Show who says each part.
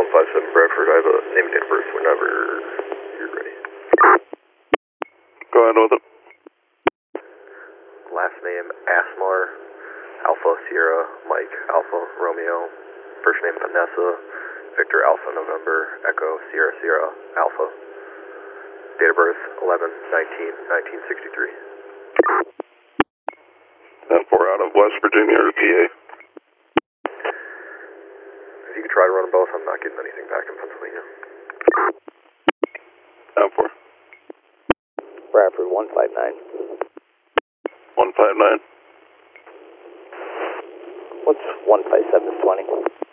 Speaker 1: 157 Bradford. I have a name and date of birth whenever you're ready.
Speaker 2: Go ahead with it.
Speaker 1: Last name Asmar, Alpha Sierra Mike Alpha Romeo. First name Vanessa, Victor Alpha November Echo Sierra Sierra Alpha. Date of birth 11/19/1963.
Speaker 2: 10-4 out of West Virginia or PA.
Speaker 1: If you could try to run them both, I'm not getting anything back in Pennsylvania.
Speaker 2: 10-4.
Speaker 3: Bradford 159.
Speaker 2: 159.
Speaker 3: What's 15720?